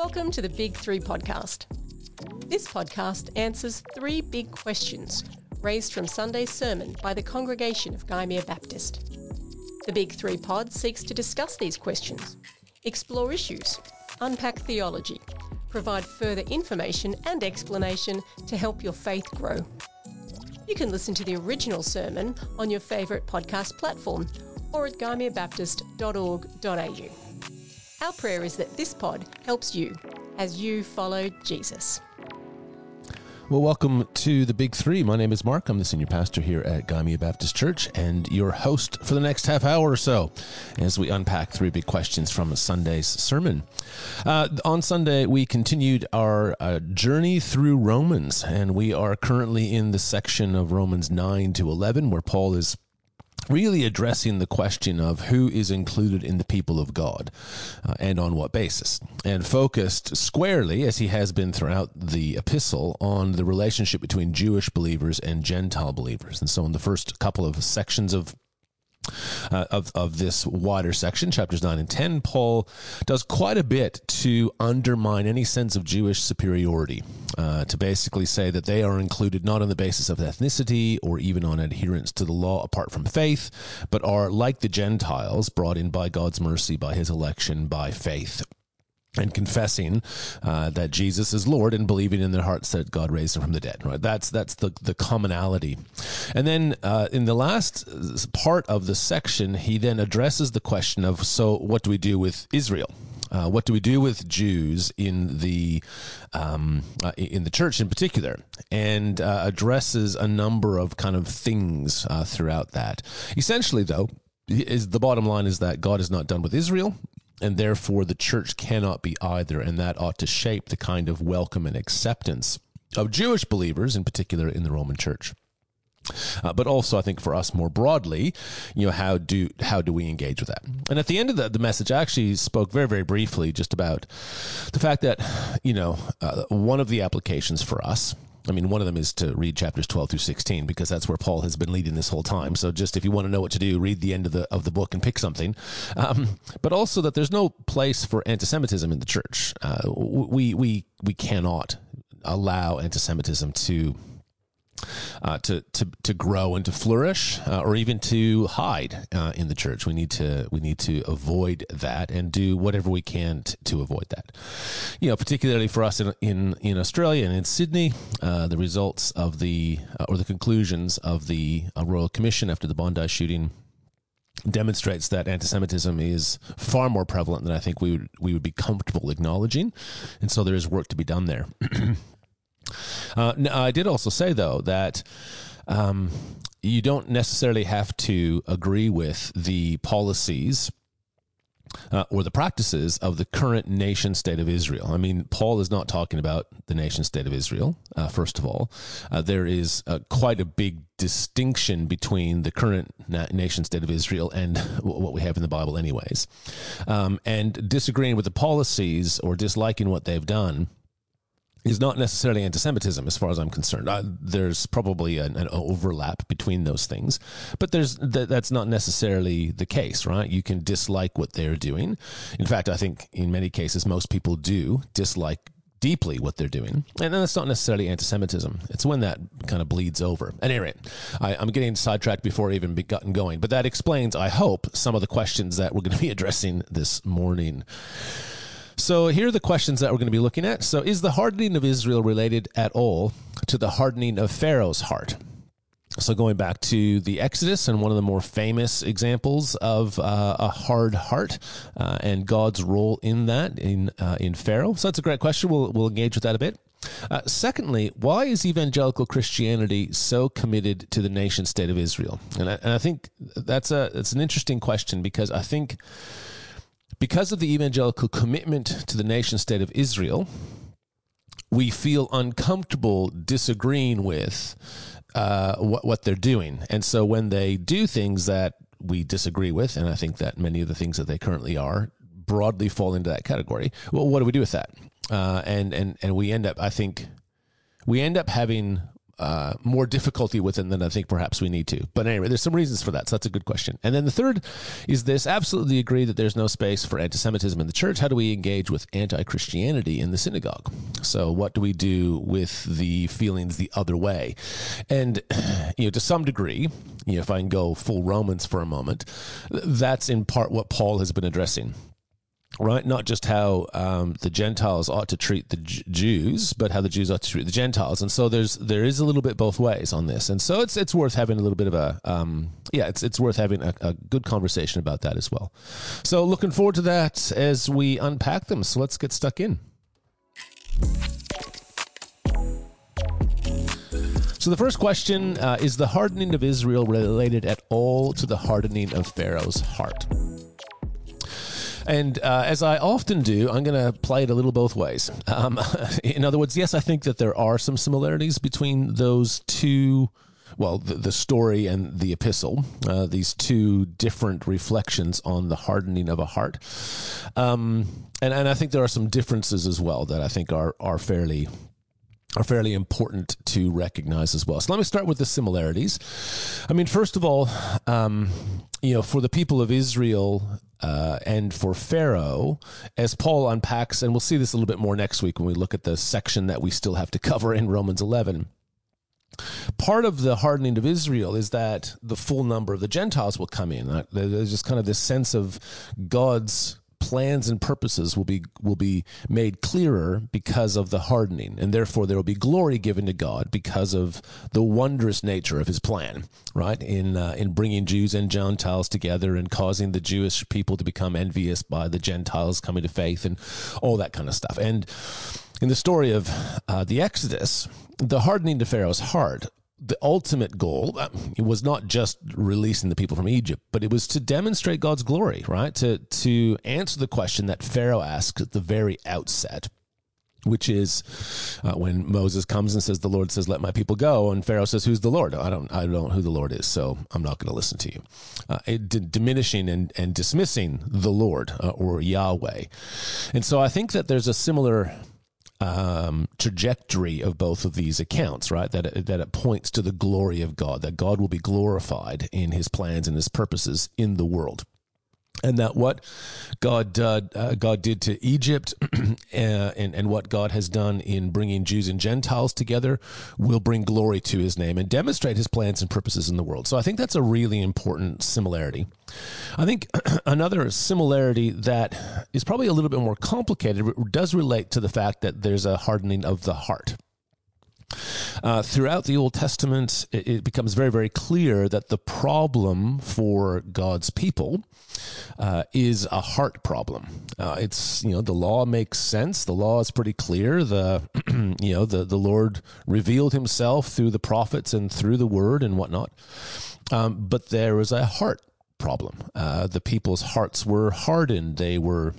Welcome to the Big Three podcast. This podcast answers three big questions raised from Sunday's sermon by the congregation of Gymea Baptist. The Big Three pod seeks to discuss these questions, explore issues, unpack theology, provide further information and explanation to help your faith grow. You can listen to the original sermon on your favourite podcast platform or at gymeabaptist.org.au. Our prayer is that this pod helps you as you follow Jesus. Well, welcome to the Big Three. My name is Mark. I'm the senior pastor here at Gymea Baptist Church and your host for the next half hour or so as we unpack three big questions from Sunday's sermon. On Sunday, we continued our journey through Romans, and we are currently in the section of Romans 9 to 11 where Paul is really addressing the question of who is included in the people of God and on what basis, and focused squarely, as he has been throughout the epistle, on the relationship between Jewish believers and Gentile believers. And so in the first couple of sections of this wider section, chapters 9 and 10, Paul does quite a bit to undermine any sense of Jewish superiority, to basically say that they are included not on the basis of ethnicity or even on adherence to the law apart from faith, but are, like the Gentiles, brought in by God's mercy, by his election, by faith, and confessing that Jesus is Lord and believing in their hearts that God raised him from the dead. Right? That's the commonality. And then in the last part of the section, he then addresses the question of, so what do we do with Israel? What do we do with Jews in the church in particular? And addresses a number of kind of things throughout that. Essentially, though, the bottom line is that God is not done with Israel, and therefore the church cannot be either, and that ought to shape the kind of welcome and acceptance of Jewish believers, in particular in the Roman church. But also, I think for us more broadly, how do we engage with that? And at the end of the message, I actually spoke very, very briefly just about the fact that, one of the applications for us, one of them is to read chapters 12 through 16, because that's where Paul has been leading this whole time. So just if you want to know what to do, read the end of the book and pick something. But also that there's no place for anti-Semitism in the church. We cannot allow anti-Semitism to grow and to flourish, or even to hide in the church. We need to avoid that and do whatever we can to avoid that. Particularly for us in Australia and in Sydney, the results of the conclusions of the Royal Commission after the Bondi shooting demonstrates that anti-Semitism is far more prevalent than I think we would be comfortable acknowledging, and so there is work to be done there. I did also say, though, that you don't necessarily have to agree with the policies or the practices of the current nation-state of Israel. Paul is not talking about the nation-state of Israel, first of all. There is quite a big distinction between the current nation-state of Israel and what we have in the Bible anyways. And disagreeing with the policies or disliking what they've done is not necessarily anti-Semitism as far as I'm concerned. There's probably an overlap between those things, but that's not necessarily the case, right? You can dislike what they're doing. In fact, I think in many cases, most people do dislike deeply what they're doing. And that's not necessarily anti-Semitism. It's when that kind of bleeds over. At any rate, I'm getting sidetracked before I even gotten going, but that explains, I hope, some of the questions that we're going to be addressing this morning. So here are the questions that we're going to be looking at. So is the hardening of Israel related at all to the hardening of Pharaoh's heart? So going back to the Exodus and one of the more famous examples of a hard heart and God's role in that in Pharaoh. So that's a great question. We'll engage with that a bit. Secondly, why is evangelical Christianity so committed to the nation state of Israel? And I think it's an interesting question, because I think because of the evangelical commitment to the nation state of Israel, we feel uncomfortable disagreeing with what they're doing. And so when they do things that we disagree with, and I think that many of the things that they currently are broadly fall into that category, well, what do we do with that? And we end up, I think, having more difficulty with it than I think perhaps we need to. But anyway, there's some reasons for that, so that's a good question. And then the third is this: absolutely agree that there's no space for anti-Semitism in the church. How do we engage with anti-Christianity in the synagogue? So what do we do with the feelings the other way? And to some degree, if I can go full Romans for a moment, that's in part what Paul has been addressing. Right, not just how the Gentiles ought to treat the Jews, but how the Jews ought to treat the Gentiles, and so there is a little bit both ways on this, and so it's worth having a little bit of a it's worth having a good conversation about that as well. So looking forward to that as we unpack them. So let's get stuck in. So the first question is: the hardening of Israel related at all to the hardening of Pharaoh's heart? And as I often do, I'm going to play it a little both ways. In other words, yes, I think that there are some similarities between those two, well, the story and the epistle, these two different reflections on the hardening of a heart. And I think there are some differences as well that I think are fairly important to recognize as well. So let me start with the similarities. I mean, first of all, for the people of Israel and for Pharaoh, as Paul unpacks, and we'll see this a little bit more next week when we look at the section that we still have to cover in Romans 11, part of the hardening of Israel is that the full number of the Gentiles will come in. There's just kind of this sense of God's plans and purposes will be made clearer because of the hardening, and therefore there will be glory given to God because of the wondrous nature of his plan, right? In bringing Jews and Gentiles together and causing the Jewish people to become envious by the Gentiles coming to faith and all that kind of stuff. And in the story of the Exodus, the hardening to Pharaoh's heart, the ultimate goal was not just releasing the people from Egypt, but it was to demonstrate God's glory, right? To answer the question that Pharaoh asked at the very outset, which is when Moses comes and says, the Lord says, let my people go. And Pharaoh says, who's the Lord? I don't know who the Lord is, so I'm not going to listen to you. Diminishing and dismissing the Lord or Yahweh. And so I think that there's a similar trajectory of both of these accounts, right? That it points to the glory of God, that God will be glorified in his plans and his purposes in the world. And that what God did to Egypt and what God has done in bringing Jews and Gentiles together will bring glory to his name and demonstrate his plans and purposes in the world. So I think that's a really important similarity. I think another similarity that is probably a little bit more complicated does relate to the fact that there's a hardening of the heart. Throughout the Old Testament, it becomes very, very clear that the problem for God's people is a heart problem. It's, the law makes sense. The law is pretty clear. The Lord revealed himself through the prophets and through the word and whatnot. But there was a heart problem. The people's hearts were hardened. They were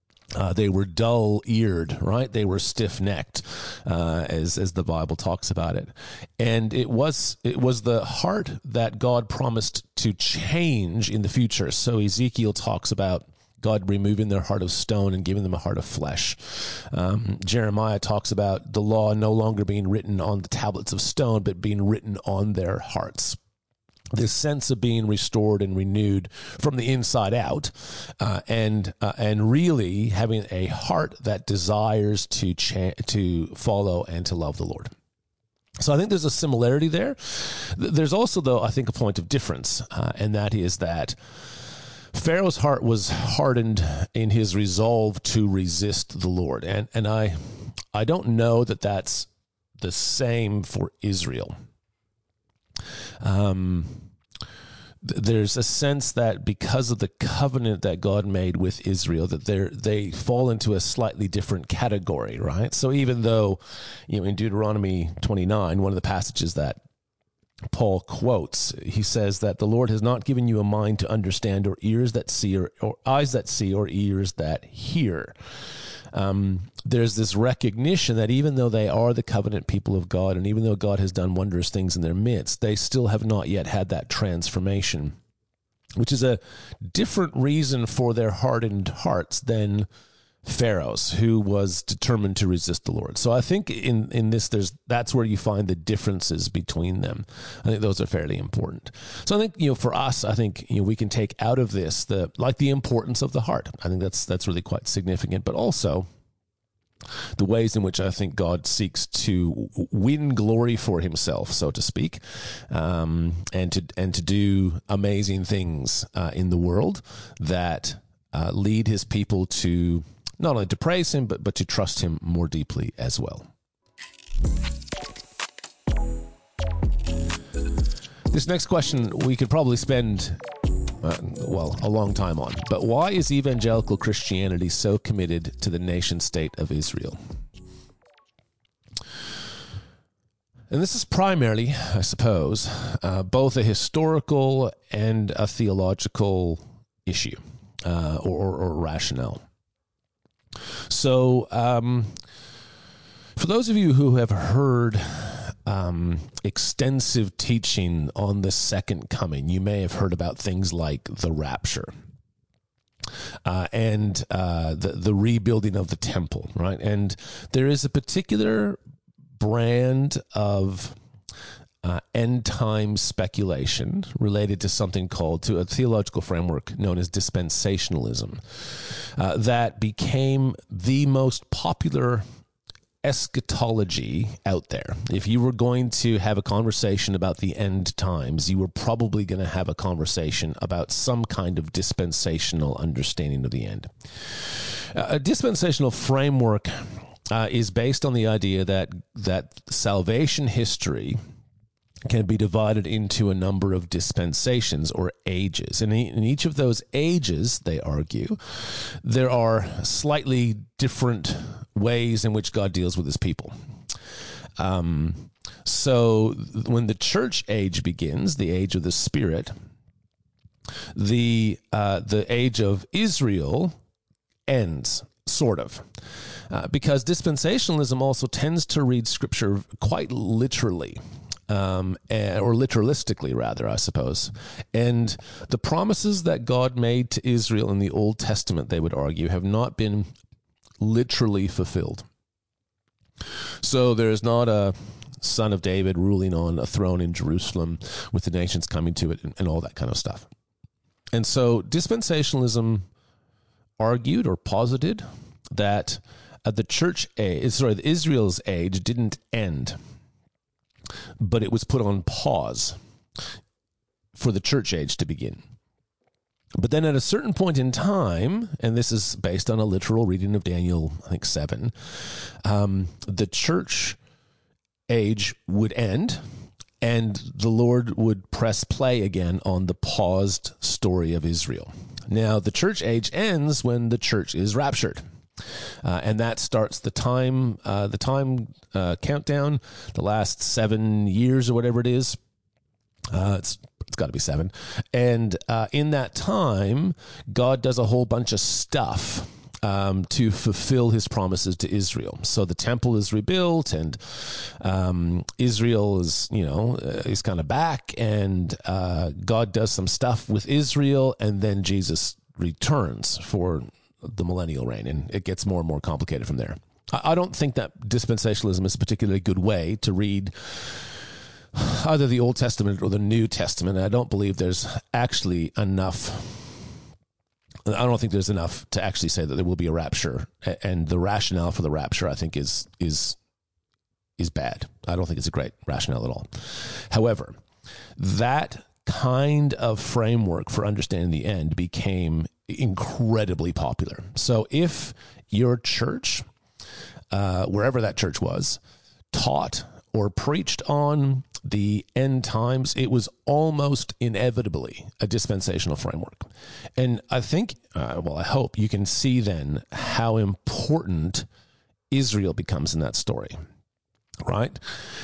dull-eared, right? They were stiff-necked, as the Bible talks about it. And it was the heart that God promised to change in the future. So Ezekiel talks about God removing their heart of stone and giving them a heart of flesh. Jeremiah talks about the law no longer being written on the tablets of stone, but being written on their hearts. This sense of being restored and renewed from the inside out, and really having a heart that desires to follow and to love the Lord. So I think there's a similarity there. There's also, though, I think a point of difference, and that is that Pharaoh's heart was hardened in his resolve to resist the Lord, and I don't know that that's the same for Israel. There's a sense that because of the covenant that God made with Israel, that they fall into a slightly different category, right? So even though, in Deuteronomy 29, one of the passages that Paul quotes, he says that the Lord has not given you a mind to understand, or ears that see, or eyes that see, or ears that hear. There's this recognition that even though they are the covenant people of God, and even though God has done wondrous things in their midst, they still have not yet had that transformation, which is a different reason for their hardened hearts than pharaohs who was determined to resist the Lord. So I think in this, that's where you find the differences between them. I think those are fairly important. So I think, for us, I think, we can take out of this the importance of the heart. I think that's really quite significant, but also the ways in which I think God seeks to win glory for himself, so to speak, and to do amazing things in the world that lead his people to not only to praise him, but to trust him more deeply as well. This next question we could probably spend, a long time on. But why is evangelical Christianity so committed to the nation-state of Israel? And this is primarily, I suppose, both a historical and a theological issue or rationale. So, for those of you who have heard extensive teaching on the second coming, you may have heard about things like the rapture and the rebuilding of the temple, right? And there is a particular brand of end time speculation related to a theological framework known as dispensationalism that became the most popular eschatology out there. If you were going to have a conversation about the end times, you were probably going to have a conversation about some kind of dispensational understanding of the end. A dispensational framework is based on the idea that salvation history can be divided into a number of dispensations or ages. And in each of those ages, they argue, there are slightly different ways in which God deals with his people. So when the church age begins, the age of the Spirit, the age of Israel ends, sort of. Because dispensationalism also tends to read Scripture quite literally. Or literalistically, rather, I suppose. And the promises that God made to Israel in the Old Testament, they would argue, have not been literally fulfilled. So there's not a son of David ruling on a throne in Jerusalem with the nations coming to it and all that kind of stuff. And so dispensationalism argued or posited that the Israel's age didn't end, but it was put on pause for the church age to begin. But then at a certain point in time, and this is based on a literal reading of Daniel, I think 7, the church age would end, and the Lord would press play again on the paused story of Israel. Now, the church age ends when the church is raptured. And that starts the time countdown, the last 7 years or whatever it is. It's got to be 7. And in that time, God does a whole bunch of stuff to fulfill his promises to Israel. So the temple is rebuilt, and Israel is kind of back, and God does some stuff with Israel, and then Jesus returns for the millennial reign, and it gets more and more complicated from there. I don't think that dispensationalism is a particularly good way to read either the Old Testament or the New Testament. I don't believe there's actually enough. I don't think there's enough to actually say that there will be a rapture, and the rationale for the rapture, I think, is bad. I don't think it's a great rationale at all. However, that kind of framework for understanding the end became incredibly popular. So if your church, wherever that church was, taught or preached on the end times, it was almost inevitably a dispensational framework. And I think, I hope you can see then how important Israel becomes in that story, right?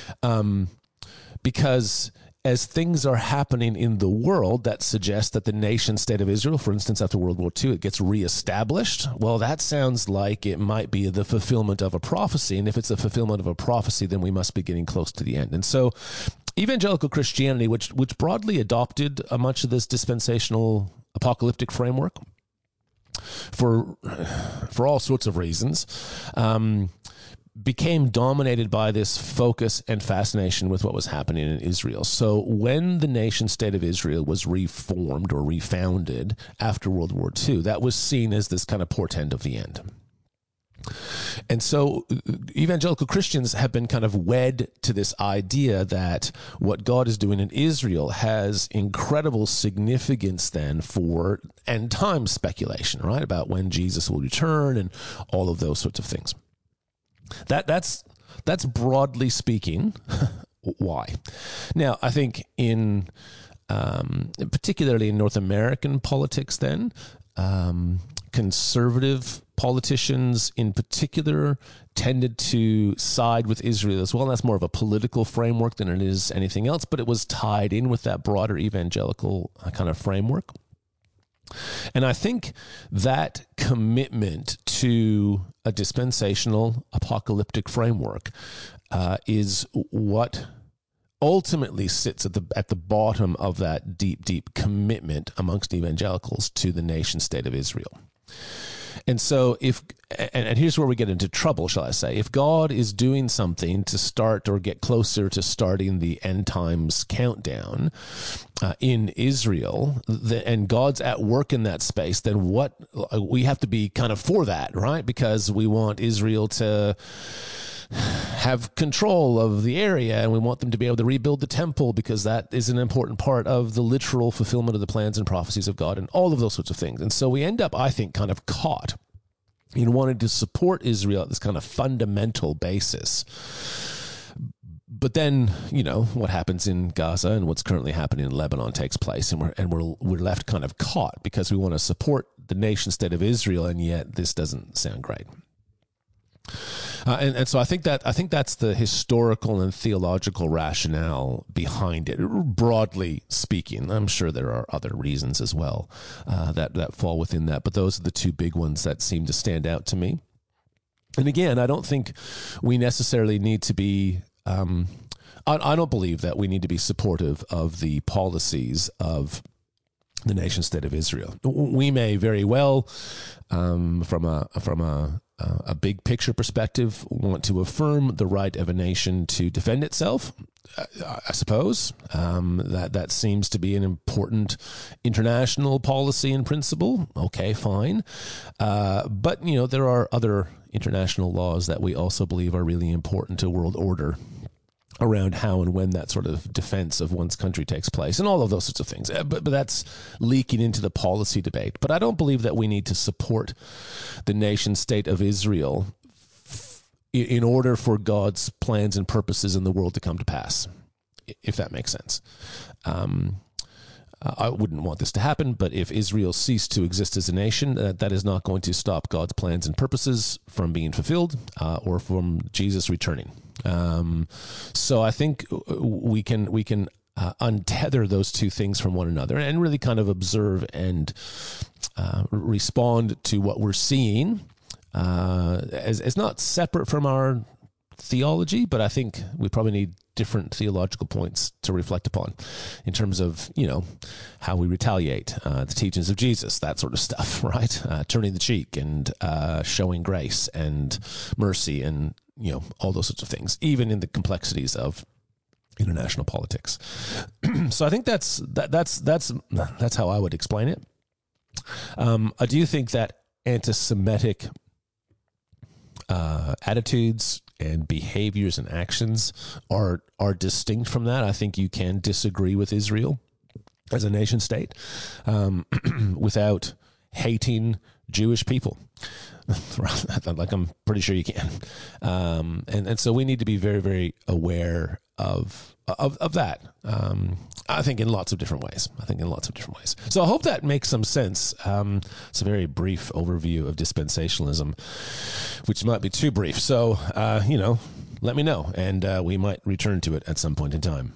Because as things are happening in the world that suggest that the nation state of Israel, for instance, after World War II, it gets reestablished. Well, that sounds like it might be the fulfillment of a prophecy. And if it's a fulfillment of a prophecy, then we must be getting close to the end. And so evangelical Christianity, which broadly adopted much of this dispensational apocalyptic framework, for all sorts of reasons, became dominated by this focus and fascination with what was happening in Israel. So when the nation state of Israel was reformed or refounded after World War II, that was seen as this kind of portent of the end. And so evangelical Christians have been kind of wed to this idea that what God is doing in Israel has incredible significance then for end time speculation, right? About when Jesus will return and all of those sorts of things. That's broadly speaking why. Now, I think in particularly in North American politics then, conservative politicians in particular tended to side with Israel as well. That's more of a political framework than it is anything else, but it was tied in with that broader evangelical kind of framework. And I think that commitment to a dispensational apocalyptic framework is what ultimately sits at the bottom of that deep commitment amongst evangelicals to the nation state of Israel. And so and here's where we get into trouble, shall I say. If God is doing something to start or get closer to starting the end times countdown in Israel, and God's at work in that space, then what we have to be kind of for that, right? Because we want Israel to have control of the area, and we want them to be able to rebuild the temple because that is an important part of the literal fulfillment of the plans and prophecies of God and all of those sorts of things. And so we end up, I think, kind of caught in wanting to support Israel at this kind of fundamental basis. But then, what happens in Gaza and what's currently happening in Lebanon takes place, and we're left kind of caught because we want to support the nation state of Israel, and yet this doesn't sound great. And so I think that's the historical and theological rationale behind it, broadly speaking. I'm sure there are other reasons as well that fall within that, but those are the two big ones that seem to stand out to me. And again, I don't think we necessarily need to be. I don't believe that we need to be supportive of the policies of the nation state of Israel. We may very well, from a big picture perspective, want to affirm the right of a nation to defend itself. I suppose that seems to be an important international policy and principle. Okay, fine. But there are other international laws that we also believe are really important to world order around how and when that sort of defense of one's country takes place and all of those sorts of things. But that's leaking into the policy debate. But I don't believe that we need to support the nation state of Israel in order for God's plans and purposes in the world to come to pass, if that makes sense. I wouldn't want this to happen, but if Israel ceased to exist as a nation, that is not going to stop God's plans and purposes from being fulfilled or from Jesus returning. So I think we can untether those two things from one another and really kind of observe and respond to what we're seeing as not separate from our theology, but I think we probably need different theological points to reflect upon in terms of, how we retaliate, the teachings of Jesus, that sort of stuff, right? Turning the cheek and showing grace and mercy and, all those sorts of things, even in the complexities of international politics. So I think that's how I would explain it. I do think that anti-Semitic attitudes and behaviors and actions are distinct from that. I think you can disagree with Israel as a nation state without hating Jewish people. Like, I'm pretty sure you can. And so we need to be very, very aware of that. I think in lots of different ways. So I hope that makes some sense. It's a very brief overview of dispensationalism, which might be too brief. So, let me know, and we might return to it at some point in time.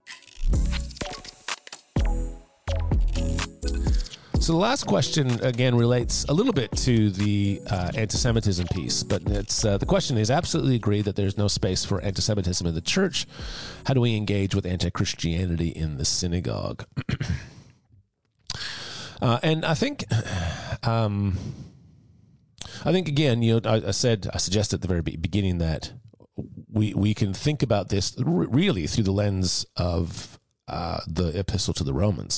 So the last question, again, relates a little bit to the anti-Semitism piece, but it's the question is, absolutely agree that there's no space for anti-Semitism in the church. How do we engage with anti-Christianity in the synagogue? And I think again, I suggested at the very beginning that we can think about this really through the lens of the epistle to the Romans,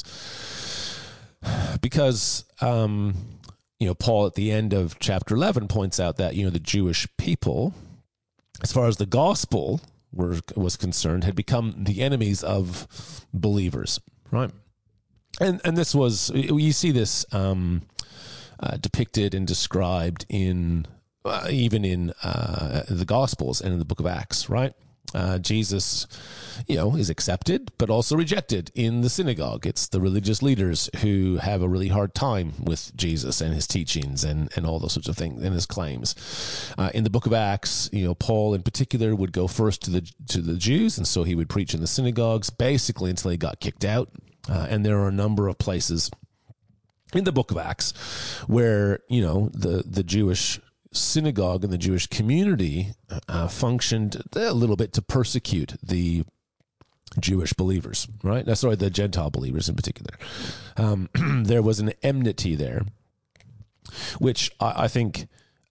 because Paul at the end of chapter 11 points out that the Jewish people, as far as the gospel was concerned, had become the enemies of believers, right? And this was, you see this depicted and described in even in the Gospels and in the book of Acts, right? Jesus, is accepted, but also rejected in the synagogue. It's the religious leaders who have a really hard time with Jesus and his teachings and all those sorts of things and his claims. In the book of Acts, Paul in particular would go first to the Jews, and so he would preach in the synagogues basically until he got kicked out. And there are a number of places in the book of Acts where, the Jewish synagogue and the Jewish community functioned a little bit to persecute the Jewish believers, right? Sorry, the Gentile believers in particular. There was an enmity there, which I think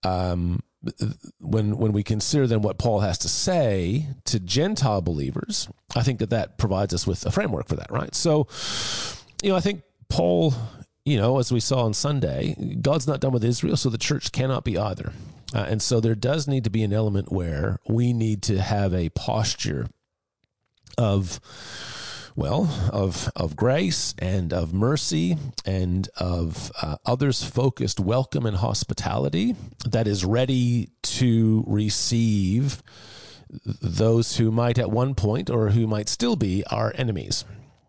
when we consider then what Paul has to say to Gentile believers, I think that provides us with a framework for that, right? So, I think Paul, as we saw on Sunday, God's not done with Israel, so the church cannot be either. And so there does need to be an element where we need to have a posture of grace and of mercy and of others-focused welcome and hospitality that is ready to receive those who might at one point or who might still be our enemies.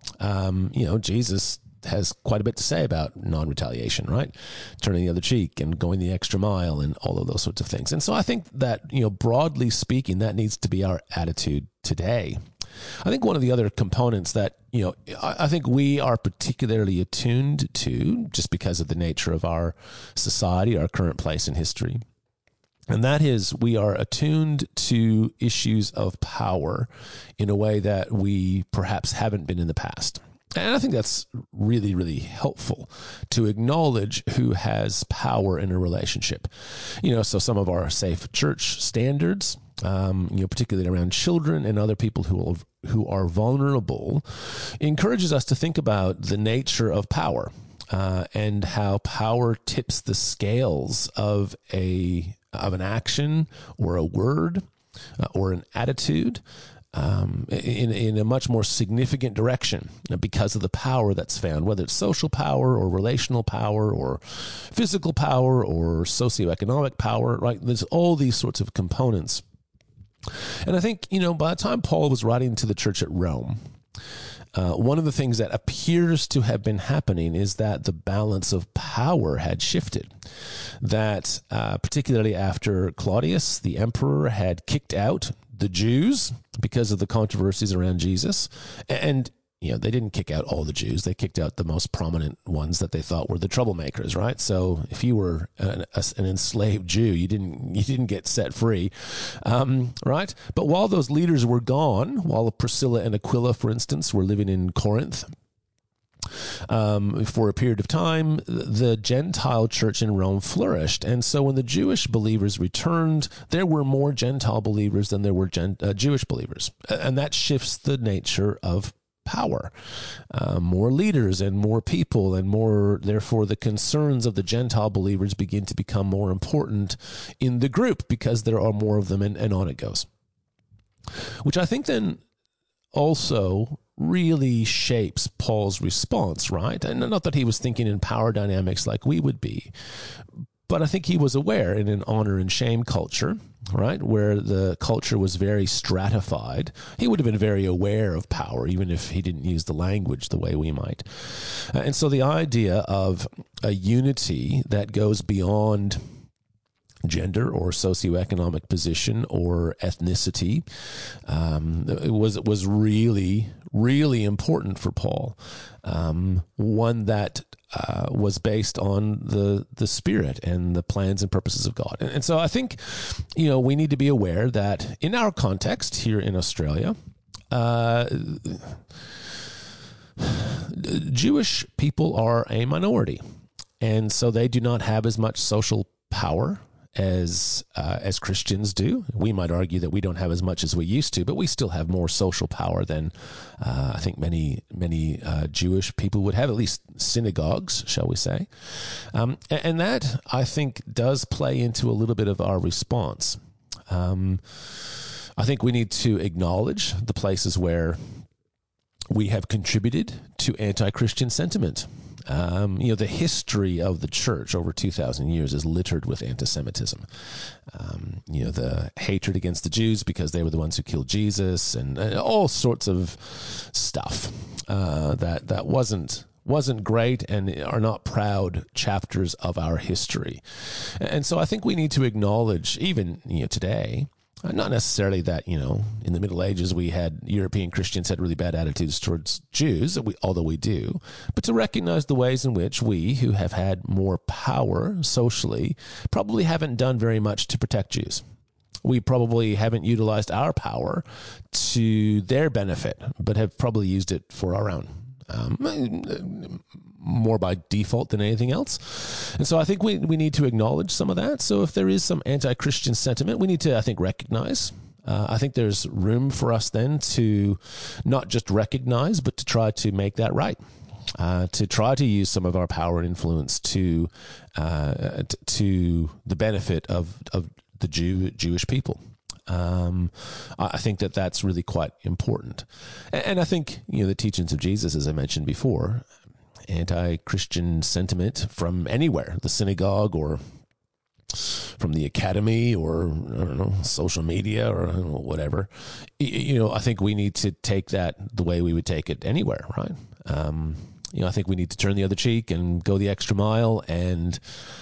Jesus has quite a bit to say about non-retaliation, right? Turning the other cheek and going the extra mile and all of those sorts of things. And so I think that, broadly speaking, that needs to be our attitude today. I think one of the other components that, I think we are particularly attuned to just because of the nature of our society, our current place in history, and that is we are attuned to issues of power in a way that we perhaps haven't been in the past. And I think that's really, really helpful to acknowledge who has power in a relationship. So some of our safe church standards, particularly around children and other people who are vulnerable, encourages us to think about the nature of power and how power tips the scales of an action or a word or an attitude in a much more significant direction because of the power that's found, whether it's social power or relational power or physical power or socioeconomic power, right? There's all these sorts of components. And I think, by the time Paul was writing to the church at Rome, one of the things that appears to have been happening is that the balance of power had shifted. That particularly after Claudius, the emperor, had kicked out the Jews because of the controversies around Jesus. And, they didn't kick out all the Jews. They kicked out the most prominent ones that they thought were the troublemakers, right? So if you were an enslaved Jew, you didn't get set free, right? But while those leaders were gone, while Priscilla and Aquila, for instance, were living in Corinth, for a period of time, the Gentile church in Rome flourished. And so when the Jewish believers returned, there were more Gentile believers than there were Jewish believers. And that shifts the nature of power. More leaders and more people and more, therefore, the concerns of the Gentile believers begin to become more important in the group because there are more of them, and on it goes. Which I think then also really shapes Paul's response, right? And not that he was thinking in power dynamics like we would be, but I think he was aware in an honor and shame culture, right, where the culture was very stratified. He would have been very aware of power, even if he didn't use the language the way we might. And so the idea of a unity that goes beyond gender or socioeconomic position or ethnicity was really, really important for Paul. One that was based on the Spirit and the plans and purposes of God. And so I think, we need to be aware that in our context here in Australia, Jewish people are a minority. And so they do not have as much social power as Christians do. We might argue that we don't have as much as we used to, but we still have more social power than I think many Jewish people would have, at least synagogues, shall we say. And that, I think, does play into a little bit of our response. I think we need to acknowledge the places where we have contributed to anti-Christian sentiment. The history of the church over 2,000 years is littered with anti-Semitism. The hatred against the Jews because they were the ones who killed Jesus, and all sorts of stuff that wasn't great and are not proud chapters of our history. And so I think we need to acknowledge, even today, not necessarily that, in the Middle Ages European Christians had really bad attitudes towards Jews, although we do, but to recognize the ways in which we, who have had more power socially, probably haven't done very much to protect Jews. We probably haven't utilized our power to their benefit, but have probably used it for our own. More by default than anything else. And so I think we need to acknowledge some of that. So if there is some anti-Christian sentiment, we need to, I think, recognize. I think there's room for us then to not just recognize, but to try to make that right. To try to use some of our power and influence to the benefit of the Jewish people. I think that's really quite important. And I think, the teachings of Jesus, as I mentioned before, anti-Christian sentiment from anywhere, the synagogue or from the academy or, I don't know, social media or whatever, I think we need to take that the way we would take it anywhere, right? I think we need to turn the other cheek and go the extra mile and,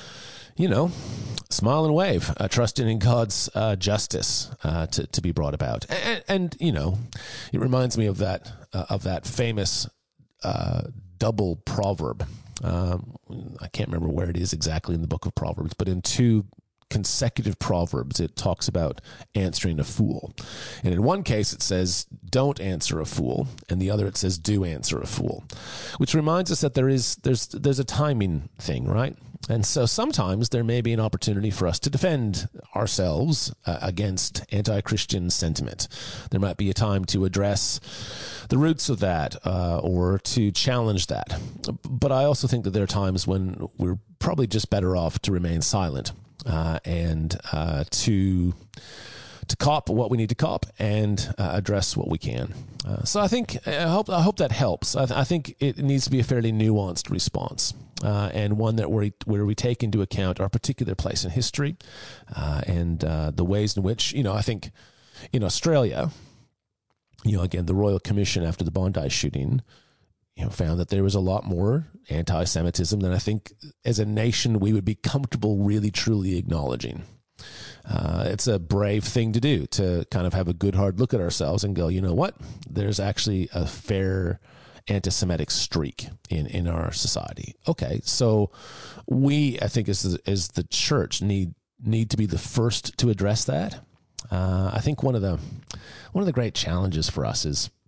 smile and wave, trusting in God's justice to be brought about. And it reminds me of that famous double proverb. I can't remember where it is exactly in the book of Proverbs, but in 2 consecutive proverbs, it talks about answering a fool. And in one case, it says, don't answer a fool. And the other, it says, do answer a fool, which reminds us that there's a timing thing, right? And so sometimes there may be an opportunity for us to defend ourselves against anti-Christian sentiment. There might be a time to address the roots of that or to challenge that. But I also think that there are times when we're probably just better off to remain silent and to cop what we need to cop and address what we can. So I hope that helps. I think it needs to be a fairly nuanced response. And one that where we take into account our particular place in history and the ways in which, I think in Australia, again, the Royal Commission after the Bondi shooting, found that there was a lot more anti-Semitism than I think as a nation we would be comfortable really truly acknowledging. It's a brave thing to do, to kind of have a good hard look at ourselves and go, you know what, there's actually a fair anti-Semitic streak in our society. Okay, so we, I think, as the church, need to be the first to address that. I think one of the great challenges for us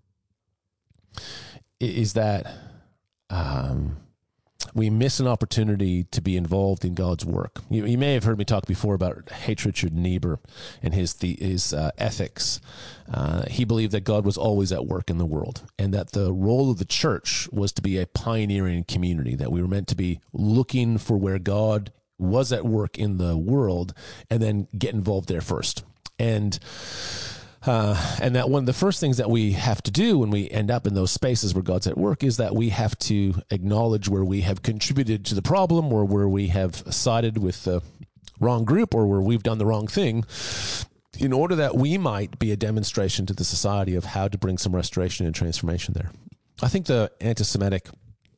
is that we miss an opportunity to be involved in God's work. You may have heard me talk before about H. Richard Niebuhr and his ethics. He believed that God was always at work in the world, and that the role of the church was to be a pioneering community, that we were meant to be looking for where God was at work in the world and then get involved there first. And that one of the first things that we have to do when we end up in those spaces where God's at work is that we have to acknowledge where we have contributed to the problem, or where we have sided with the wrong group, or where we've done the wrong thing, in order that we might be a demonstration to the society of how to bring some restoration and transformation there. I think the anti-Semitic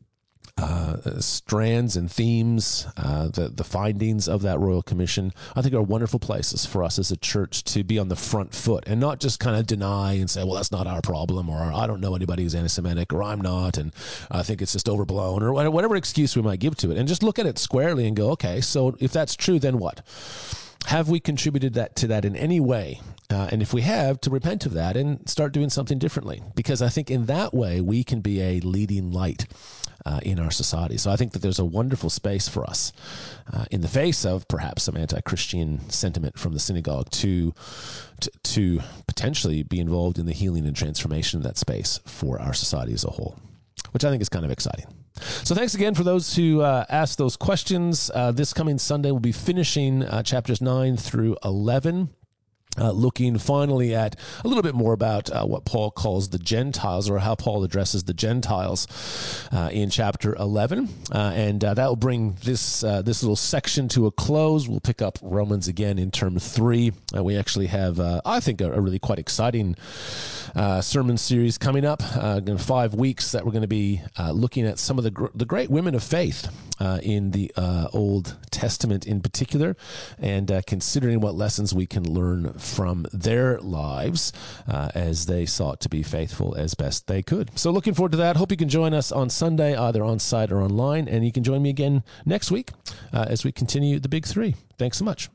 strands and themes, the findings of that Royal Commission, I think are wonderful places for us as a church to be on the front foot and not just kind of deny and say, well, that's not our problem, or I don't know anybody who's anti-Semitic, or I'm not, and I think it's just overblown, or whatever excuse we might give to it, and just look at it squarely and go, okay, so if that's true, then what? Have we contributed to that in any way? And if we have, to repent of that and start doing something differently. Because I think in that way, we can be a leading light in our society. So I think that there's a wonderful space for us in the face of perhaps some anti-Christian sentiment from the synagogue to potentially be involved in the healing and transformation of that space for our society as a whole, which I think is kind of exciting. So thanks again for those who asked those questions. This coming Sunday, we'll be finishing chapters 9 through 11. Looking finally at a little bit more about what Paul calls the Gentiles, or how Paul addresses the Gentiles in chapter 11. And that will bring this little section to a close. We'll pick up Romans again in term 3. We actually have, I think, a really quite exciting sermon series coming up in 5 weeks that we're going to be looking at some of the great women of faith in the Old Testament in particular, and considering what lessons we can learn from their lives as they sought to be faithful as best they could. So looking forward to that. Hope you can join us on Sunday, either on site or online, and you can join me again next week as we continue the Big Three. Thanks so much.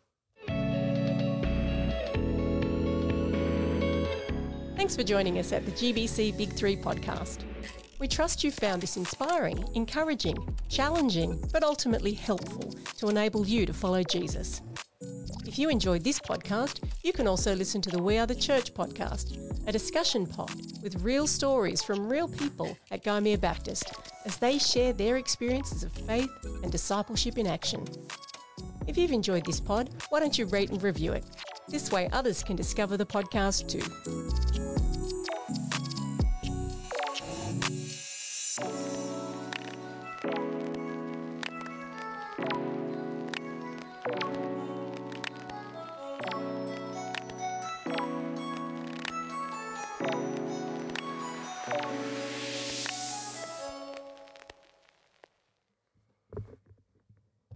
Thanks for joining us at the GBC Big Three podcast. We trust you found this inspiring, encouraging, challenging, but ultimately helpful to enable you to follow Jesus. If you enjoyed this podcast, you can also listen to the We Are the Church podcast, a discussion pod with real stories from real people at Gymea Baptist as they share their experiences of faith and discipleship in action. If you've enjoyed this pod, why don't you rate and review it? This way others can discover the podcast too.